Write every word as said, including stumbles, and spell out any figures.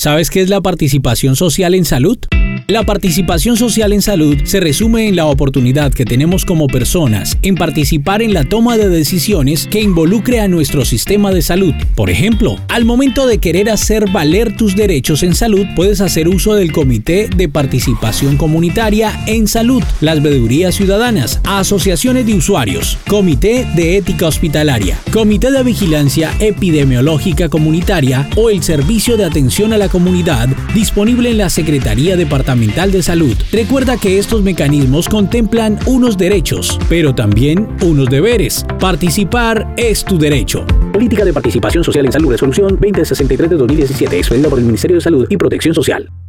¿Sabes qué es la participación social en salud? La participación social en salud se resume en la oportunidad que tenemos como personas en participar en la toma de decisiones que involucre a nuestro sistema de salud. Por ejemplo, al momento de querer hacer valer tus derechos en salud, puedes hacer uso del Comité de Participación Comunitaria en Salud, las veedurías ciudadanas, asociaciones de usuarios, Comité de Ética Hospitalaria, Comité de Vigilancia Epidemiológica Comunitaria o el Servicio de Atención a la Comunidad disponible en la Secretaría Departamental de Salud. Recuerda que estos mecanismos contemplan unos derechos, pero también unos deberes. Participar es tu derecho. Política de Participación Social en Salud, Resolución veinte sesenta y tres de dos mil diecisiete, expedida por el Ministerio de Salud y Protección Social.